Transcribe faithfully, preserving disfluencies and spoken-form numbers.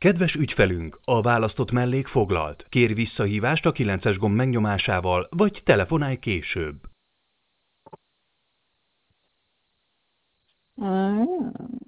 Kedves ügyfelünk, a választott mellék foglalt. Kér visszahívást a kilences gomb megnyomásával, vagy telefonálj később. Ah.